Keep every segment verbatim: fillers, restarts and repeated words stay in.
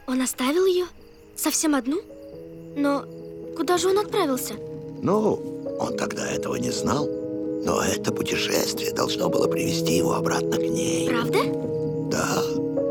Он оставил ее? Совсем одну? Но куда же он отправился? Ну, он тогда этого не знал. Но это путешествие должно было привести его обратно к ней. Правда? Да.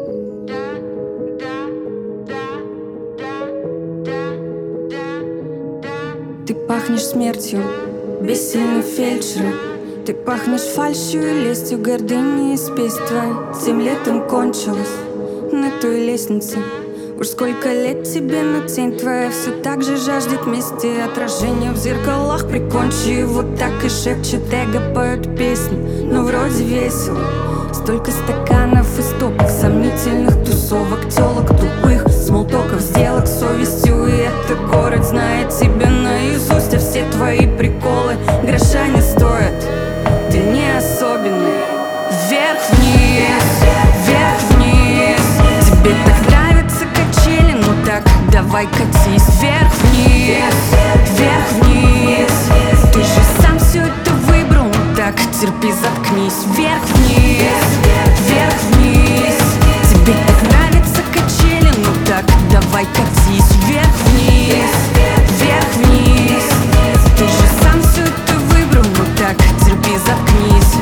Ты пахнешь смертью, бессильный фельдшер. Ты пахнешь фальшью и лестью, гордыни и спесь твоя. Семь лет им кончилось на той лестнице. Уж сколько лет тебе, но тень твоя все так же жаждет мести. Отражение в зеркалах, прикончи его так и шепчет. Эго поет песни, но вроде весело. Столько стаканов и стопок, сомнительных тусовок, телок тупых, смолтоков, сделок с совестью. И этот город знает тебя наизусть, а все твои приколы гроша не стоят. Ты не особенный. Вверх-вниз, вверх-вниз. Тебе так нравятся качели, ну так давай катись. Вверх-вниз, вверх-вниз. Ты же сам все это выбрал, ну так терпи, заткнись. Вверх-вниз, вверх-вниз. Тебе так нравятся качели, ну так давай катись. Вверх-вниз, вверх-вниз. Ты же сам все это выбрал, ну так терпи, заткнись.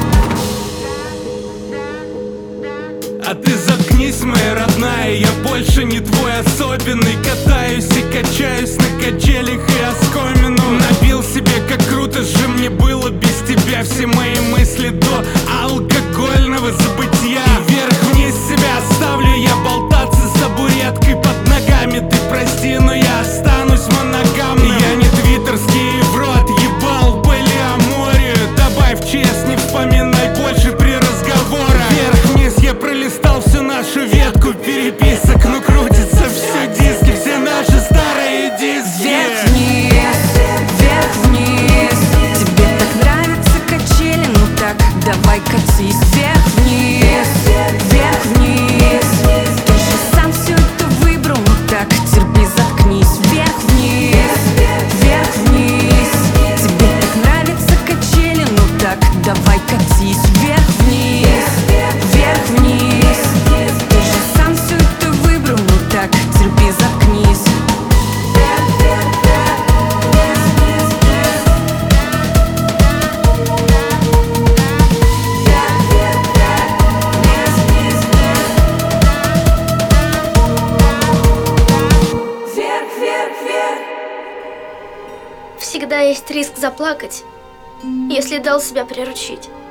А ты заткнись, моя родная, я больше не твой особенный. Катаюсь и качаюсь на качелях и оскомину. Набил себе, как круто же мне было без тебя. Все мои мысли до алкогольного забытия. Вверх-вниз себя оставлю я болтаться с табуреткой под ногами. Ты прости, но я останусь моногамным. Я не твиттерский, в рот ебал полиаморию. Добавь честь, не вспоминай больше при разговорах. Вверх-вниз я пролистал всю нашу ветку переписок, но крутится все диски, все наши старые диски. Вверх-вниз, вверх-вниз. Тебе так нравятся качели, ну так давай катись. Вверх-вниз, вверх-вниз. Ты же сам все это выбрал, ну так терпи, заткнись. Вверх-вниз, вверх-вниз. Тебе так нравятся качели, ну так давай катись. Вверх-вниз, вверх-вниз. Ты же сам все это выбрал, ну так терпи, заткнись. Всегда есть риск заплакать, если дал себя приручить.